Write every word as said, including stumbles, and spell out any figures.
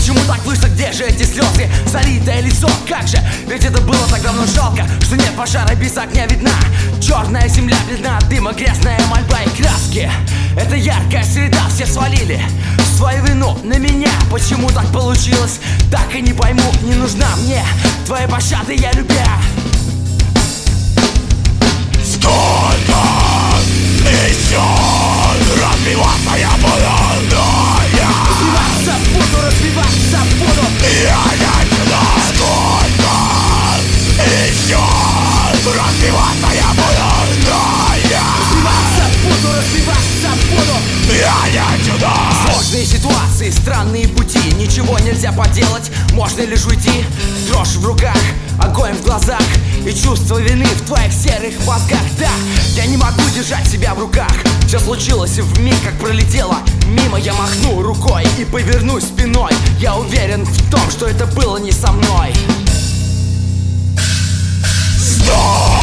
Почему так вышло, где же эти слезы? Залитое лицо, как же? Ведь это было так давно, жалко, что нет пожара, без огня видна. Черная земля бледна от дыма, грязная мольба и краски. Это яркая среда, все свалили свою вину на меня. Почему так получилось? Так и не пойму, не нужна мне твоя пощада, я любя. Сколько еще разбиваться я буду, но я Разбиваться буду, разбиваться буду. Я не знаю, сколько еще разбиваться я буду, но я Разбиваться буду, разбиваться буду. Я не чудо. Сложные ситуации, странные пути, ничего нельзя поделать, можно лишь уйти. Дрожь в руках, огонь в глазах и чувство вины в твоих серых мозгах. Да, я не могу держать себя в руках. Все случилось вмиг, как пролетело мимо. Я махну рукой и повернусь спиной. Я уверен в том, что это было не со мной. Стой!